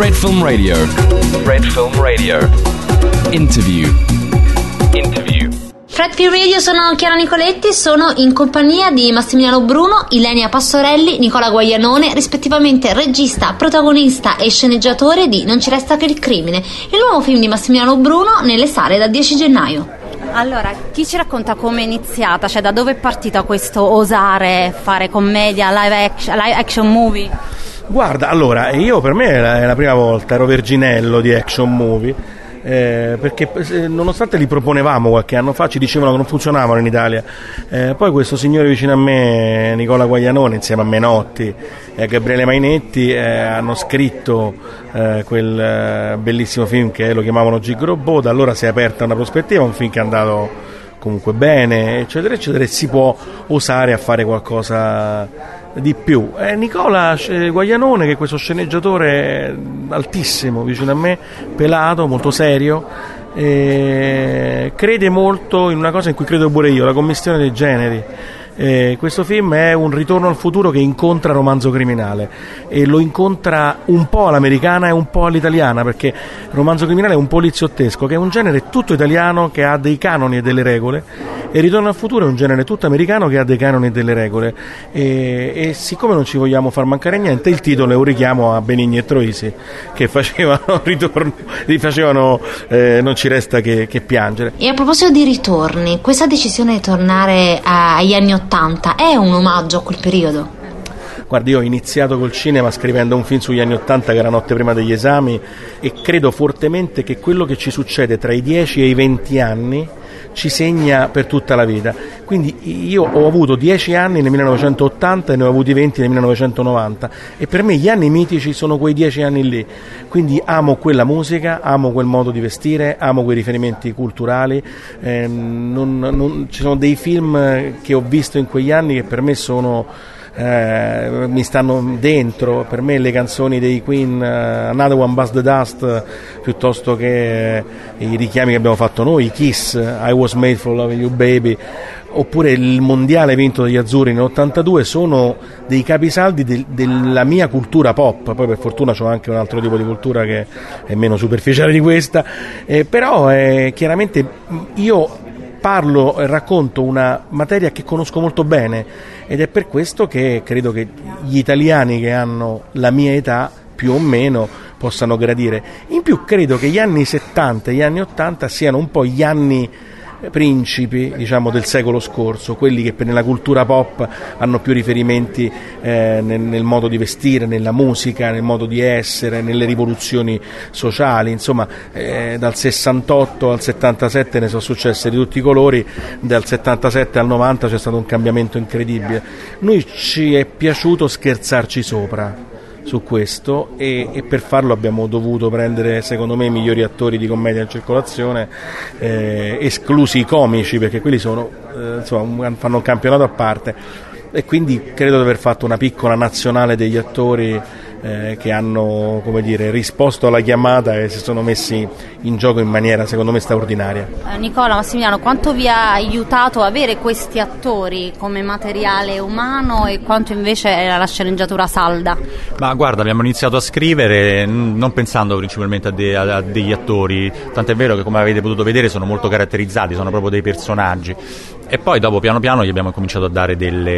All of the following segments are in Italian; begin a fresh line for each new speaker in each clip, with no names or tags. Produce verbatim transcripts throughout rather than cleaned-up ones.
Red Film Radio. Red Film Radio. Interview. Interview.
Red Film Radio, sono Chiara Nicoletti, sono in compagnia di Massimiliano Bruno, Ilenia Passorelli, Nicola Guaglianone, rispettivamente regista, protagonista e sceneggiatore di Non ci resta che il crimine, il nuovo film di Massimiliano Bruno nelle sale dal dieci gennaio.
Allora, chi ci racconta come è iniziata? Cioè, da dove è partito questo osare fare commedia, live action, live action movie?
Guarda, allora, io per me è la, è la prima volta, ero verginello di action movie. Eh, perché eh, nonostante li proponevamo qualche anno fa, ci dicevano che non funzionavano in Italia. Eh, poi questo signore vicino a me, Nicola Guaglianone, insieme a Menotti e a Gabriele Mainetti, eh, hanno scritto eh, quel eh, bellissimo film che lo chiamavano Gigrobò. Da allora si è aperta una prospettiva, un film che è andato comunque bene, eccetera eccetera, e si può osare a fare qualcosa di più. Eh, Nicola Guaglianone, che è questo sceneggiatore altissimo vicino a me, pelato, molto serio, eh, crede molto in una cosa in cui credo pure io, la commistione dei generi. Eh, questo film è un ritorno al futuro che incontra Romanzo Criminale, e lo incontra un po' all'americana e un po' all'italiana, perché Romanzo Criminale è un poliziottesco che è un genere tutto italiano che ha dei canoni e delle regole, e Ritorno al futuro è un genere tutto americano che ha dei canoni e delle regole, e, e siccome non ci vogliamo far mancare niente, il titolo è un richiamo a Benigni e Troisi, che facevano ritorno, li facevano eh, Non ci resta che, che piangere.
E a proposito di ritorni, questa decisione di tornare agli anni ottanta è un omaggio a quel periodo?
Guardi, io ho iniziato col cinema scrivendo un film sugli anni Ottanta, che era Notte prima degli esami, e credo fortemente che quello che ci succede tra i dieci e i venti anni ci segna per tutta la vita. Quindi io ho avuto dieci anni nel millenovecentottanta e ne ho avuti venti nel millenovecentonovanta, e per me gli anni mitici sono quei dieci anni lì. Quindi amo quella musica, amo quel modo di vestire, amo quei riferimenti culturali. Eh, non, non, ci sono dei film che ho visto in quegli anni che per me sono Eh, mi stanno dentro. Per me le canzoni dei Queen, uh, Another One Bites the Dust, piuttosto che eh, i richiami che abbiamo fatto noi, i Kiss, I Was Made for Loving You Baby, oppure il mondiale vinto dagli azzurri nell'ottantadue, sono dei capisaldi de- della mia cultura pop. Poi per fortuna c'ho anche un altro tipo di cultura che è meno superficiale di questa, eh, però eh, chiaramente io parlo e racconto una materia che conosco molto bene, ed è per questo che credo che gli italiani che hanno la mia età più o meno possano gradire. In più credo che gli anni settanta e gli anni ottanta siano un po' gli anni principi, diciamo, del secolo scorso, quelli che per nella cultura pop hanno più riferimenti eh, nel, nel modo di vestire, nella musica, nel modo di essere, nelle rivoluzioni sociali. Insomma, eh, dal sessantotto al settantasette ne sono successe di tutti i colori, dal settantasette al novanta c'è stato un cambiamento incredibile. Noi ci è piaciuto scherzarci sopra su questo, e, e per farlo abbiamo dovuto prendere, secondo me, i migliori attori di commedia in circolazione, eh, esclusi i comici, perché quelli sono eh, insomma, fanno un campionato a parte, e quindi credo di aver fatto una piccola nazionale degli attori eh, che hanno, come dire, risposto alla chiamata e si sono messi in gioco in maniera, secondo me, straordinaria.
Eh, Nicola, Massimiliano, quanto vi ha aiutato avere questi attori come materiale umano, e quanto invece era la sceneggiatura salda?
Ma guarda, abbiamo iniziato a scrivere non pensando principalmente a, de- a degli attori, tant'è vero che, come avete potuto vedere, sono molto caratterizzati, sono proprio dei personaggi, e poi dopo piano piano gli abbiamo cominciato a dare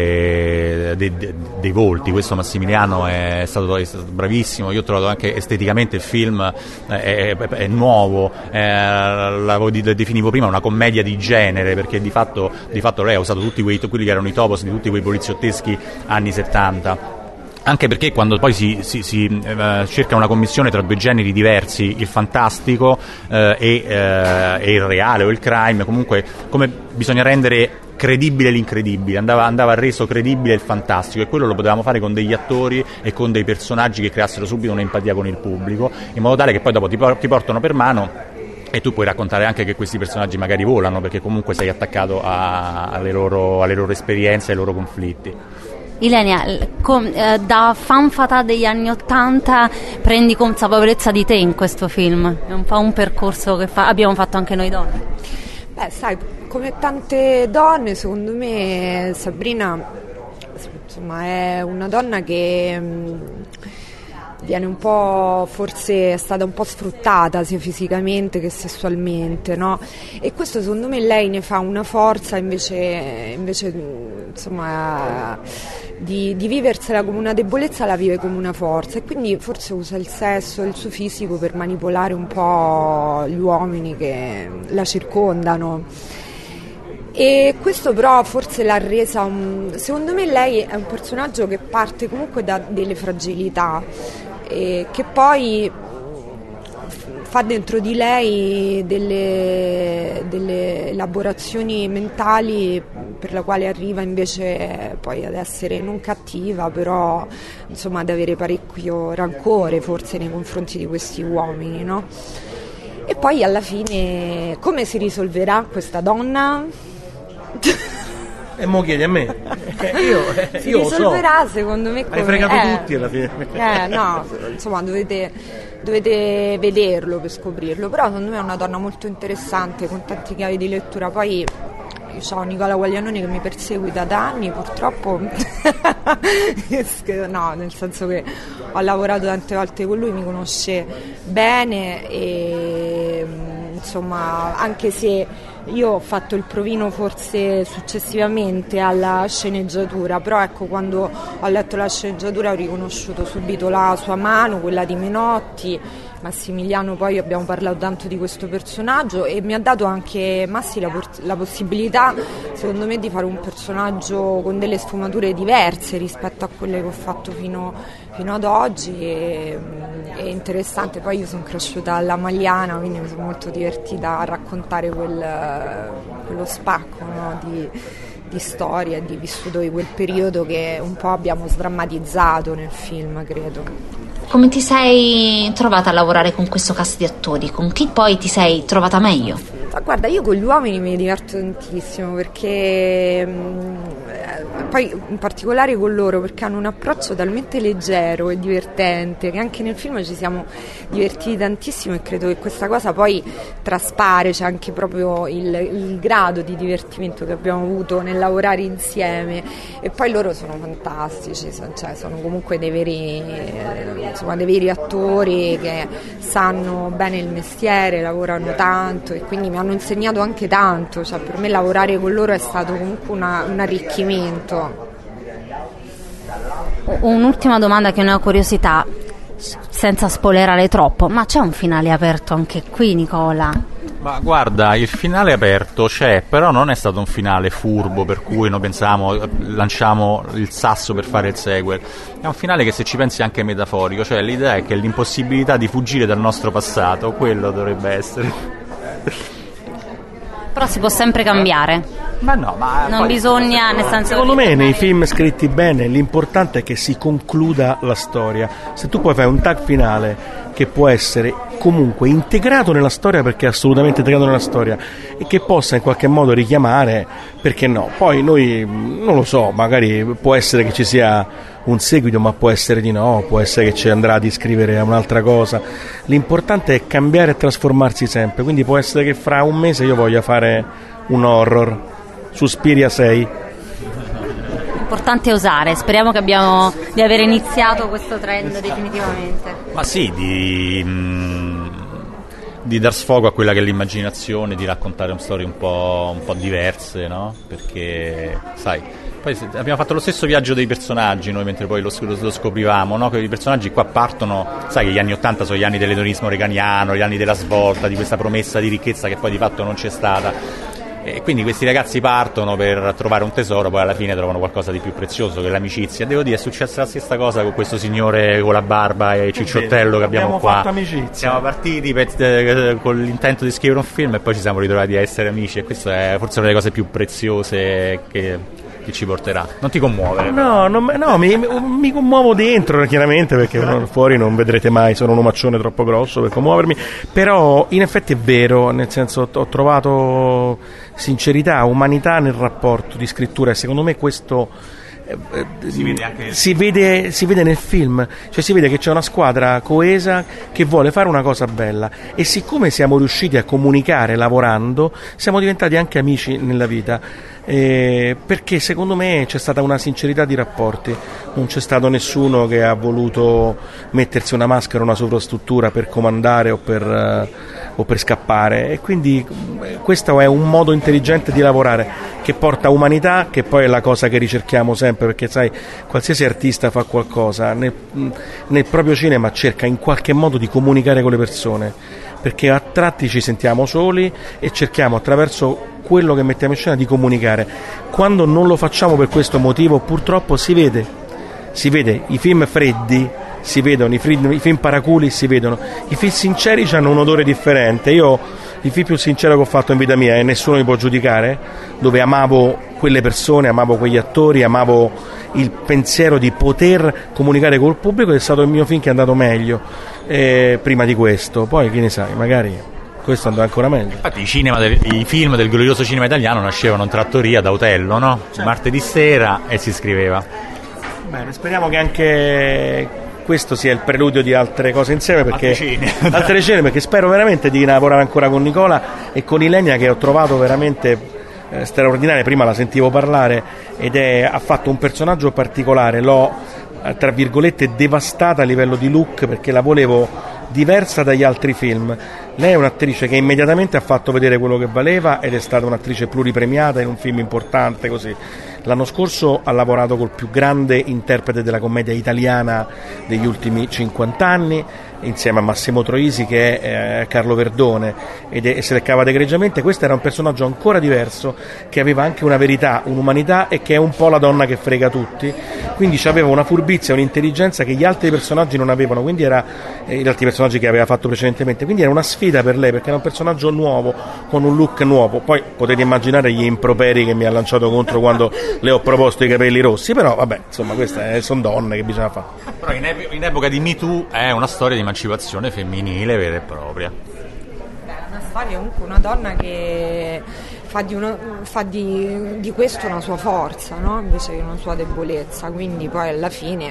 dei, dei, dei volti. Questo Massimiliano è stato, è stato bravissimo. Io ho trovato anche esteticamente il film è, è, è nuovo, è, l'avevo definivo prima una commedia di genere, perché di fatto, di fatto lei ha usato tutti quei, quelli che erano i topos di tutti quei poliziotteschi anni settanta. Anche perché quando poi si, si, si eh, cerca una commissione tra due generi diversi, il fantastico eh, e, eh, e il reale o il crime, comunque come bisogna rendere credibile l'incredibile, andava, andava reso credibile il fantastico, e quello lo potevamo fare con degli attori e con dei personaggi che creassero subito un'empatia con il pubblico, in modo tale che poi dopo ti, ti portano per mano e tu puoi raccontare anche che questi personaggi magari volano, perché comunque sei attaccato a, alle, loro, alle loro esperienze, ai loro conflitti.
Ilenia, com, eh, da fan fatà degli anni Ottanta prendi consapevolezza di te in questo film? È un po' un percorso che fa, abbiamo fatto anche noi donne.
Beh, sai, come tante donne, secondo me Sabrina, insomma, è una donna che mh, viene un po', forse è stata un po' sfruttata sia fisicamente che sessualmente, no? E questo secondo me lei ne fa una forza invece, invece insomma di, di viversela come una debolezza, la vive come una forza, e quindi forse usa il sesso e il suo fisico per manipolare un po' gli uomini che la circondano. E questo però forse l'ha resa un... secondo me lei è un personaggio che parte comunque da delle fragilità e che poi fa dentro di lei delle, delle elaborazioni mentali per la quale arriva invece poi ad essere non cattiva, però insomma ad avere parecchio rancore forse nei confronti di questi uomini, no? E poi alla fine come si risolverà questa donna?
E mo chiedi a me. io,
si
io
risolverà
so.
secondo me come...
Hai fregato
eh,
tutti alla fine.
Eh no, insomma dovete, dovete vederlo per scoprirlo, però secondo me è una donna molto interessante con tanti chiavi di lettura. Poi io ho Nicola Guaglianoni che mi perseguita da anni purtroppo. No, nel senso che ho lavorato tante volte con lui, mi conosce bene e insomma anche se io ho fatto il provino forse successivamente alla sceneggiatura, però ecco, quando ho letto la sceneggiatura ho riconosciuto subito la sua mano, quella di Menotti. Massimiliano, poi abbiamo parlato tanto di questo personaggio e mi ha dato anche Massi la, la possibilità secondo me di fare un personaggio con delle sfumature diverse rispetto a quelle che ho fatto fino, fino ad oggi e, è interessante. Poi io sono cresciuta alla Magliana, quindi mi sono molto divertita a raccontare quel, quello spacco, no, di, di storia e di vissuto di quel periodo che un po' abbiamo sdrammatizzato nel film, credo.
Come ti sei trovata a lavorare con questo cast di attori? Con chi poi ti sei trovata meglio?
Ma guarda, io con gli uomini mi diverto tantissimo perché mh, poi in particolare con loro, perché hanno un approccio talmente leggero e divertente che anche nel film ci siamo divertiti tantissimo, e credo che questa cosa poi traspare, c'è anche proprio il, il grado di divertimento che abbiamo avuto nel lavorare insieme. E poi loro sono fantastici, cioè sono comunque dei veri, insomma, dei veri attori che sanno bene il mestiere, lavorano tanto e quindi mi hanno insegnato anche tanto, cioè per me lavorare con loro è stato comunque una, un arricchimento.
Un'ultima domanda che è una curiosità, senza spoilerare troppo, ma c'è un finale aperto anche qui, Nicola?
Ma guarda, il finale aperto c'è, però non è stato un finale furbo per cui noi pensiamo, lanciamo il sasso per fare il sequel. È un finale che, se ci pensi, è anche metaforico, cioè l'idea è che l'impossibilità di fuggire dal nostro passato, quello dovrebbe essere.
Però si può sempre cambiare.
Ma no, ma
non bisogna, nel senso,
secondo me nei film scritti bene l'importante è che si concluda la storia. Se tu poi fai un tag finale che può essere comunque integrato nella storia, perché è assolutamente integrato nella storia, e che possa in qualche modo richiamare, perché no? Poi noi, non lo so, magari può essere che ci sia un seguito, ma può essere di no, può essere che ci andrà di scrivere un'altra cosa. L'importante è cambiare e trasformarsi sempre, quindi può essere che fra un mese io voglia fare un horror, Suspiria sei.
L'importante è osare, speriamo che abbiamo di aver iniziato questo trend definitivamente.
Ma sì, di, mh, di dar sfogo a quella che è l'immaginazione, di raccontare storie un po', un po' diverse, no? Perché, sai, poi abbiamo fatto lo stesso viaggio dei personaggi noi mentre poi lo, lo, lo scoprivamo, no? Che i personaggi qua partono, sai che gli anni ottanta sono gli anni dell'edonismo reganiano, gli anni della svolta, di questa promessa di ricchezza che poi di fatto non c'è stata. E quindi questi ragazzi partono per trovare un tesoro, poi alla fine trovano qualcosa di più prezioso, che è l'amicizia. Devo dire, è successa la stessa cosa con questo signore con la barba e cicciottello che abbiamo, abbiamo qua.
Fatto amicizia.
Siamo partiti per, eh, con l'intento di scrivere un film e poi ci siamo ritrovati a essere amici, e questa è forse una delle cose più preziose che, che ci porterà. Non ti commuovere?
No, non, no mi, mi commuovo dentro, chiaramente, perché fuori non vedrete mai, sono un omaccione troppo grosso per commuovermi, però in effetti è vero, nel senso ho trovato sincerità, umanità nel rapporto di scrittura, e secondo me questo eh,
si, vede anche...
si, vede, si vede nel film, cioè si vede che c'è una squadra coesa che vuole fare una cosa bella, e siccome siamo riusciti a comunicare lavorando siamo diventati anche amici nella vita. eh, perché secondo me c'è stata una sincerità di rapporti, non c'è stato nessuno che ha voluto mettersi una maschera o una sovrastruttura per comandare o per, eh, o per scappare, e quindi eh, questo è un modo intelligente di lavorare che porta umanità, che poi è la cosa che ricerchiamo sempre, perché sai, qualsiasi artista fa qualcosa nel, nel proprio cinema cerca in qualche modo di comunicare con le persone, perché a tratti ci sentiamo soli e cerchiamo attraverso quello che mettiamo in scena di comunicare. Quando non lo facciamo per questo motivo, purtroppo si vede, si vede i film freddi, si vedono i film, i film paraculi, si vedono i film sinceri, hanno un odore differente. Io il film più sincero che ho fatto in vita mia, e nessuno mi può giudicare, dove amavo quelle persone, amavo quegli attori, amavo il pensiero di poter comunicare col pubblico, è stato il mio film che è andato meglio eh, prima di questo. Poi chi ne sai, magari questo andrà ancora meglio.
Infatti i, cinema del, i film del glorioso cinema italiano nascevano in trattoria da Otello, no? Certo. Martedì sera, e si scriveva.
Bene, speriamo che anche questo sia il preludio di altre cose insieme, perché altre cene, altre cene perché spero veramente di lavorare ancora con Nicola e con Ilenia, che ho trovato veramente eh, straordinaria. Prima la sentivo parlare ed è, ha fatto un personaggio particolare, l'ho eh, tra virgolette devastata a livello di look, perché la volevo diversa dagli altri film. Lei è un'attrice che immediatamente ha fatto vedere quello che valeva ed è stata un'attrice pluripremiata in un film importante così. L'anno scorso ha lavorato col più grande interprete della commedia italiana degli ultimi cinquanta anni, insieme a Massimo Troisi, che è eh, Carlo Verdone, ed è, e se le cava egregiamente. Questo era un personaggio ancora diverso, che aveva anche una verità, un'umanità, e che è un po' la donna che frega tutti, quindi aveva una furbizia, un'intelligenza che gli altri personaggi non avevano, quindi era eh, gli altri personaggi che aveva fatto precedentemente, quindi era una sfida per lei, perché era un personaggio nuovo, con un look nuovo. Poi potete immaginare gli improperi che mi ha lanciato contro quando le ho proposto i capelli rossi, però vabbè, insomma, queste sono donne che bisogna fare.
Però in, ep- in epoca di Me Too è una storia di emancipazione femminile vera e propria.
Beh, una storia comunque, una donna che fa di, uno, fa di, di questo una sua forza, no? Invece che una sua debolezza, quindi poi alla fine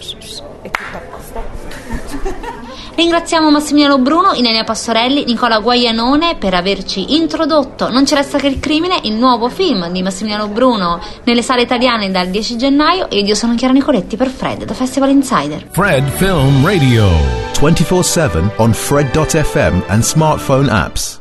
è tutto a posto.
Ringraziamo Massimiliano Bruno, Ilenia Passorelli, Nicola Guaianone per averci introdotto Non ci resta che il crimine, il nuovo film di Massimiliano Bruno nelle sale italiane dal dieci gennaio. Ed io sono Chiara Nicoletti per Fred, da Festival Insider.
Fred Film Radio, twenty-four seven on Fred dot f m and smartphone apps.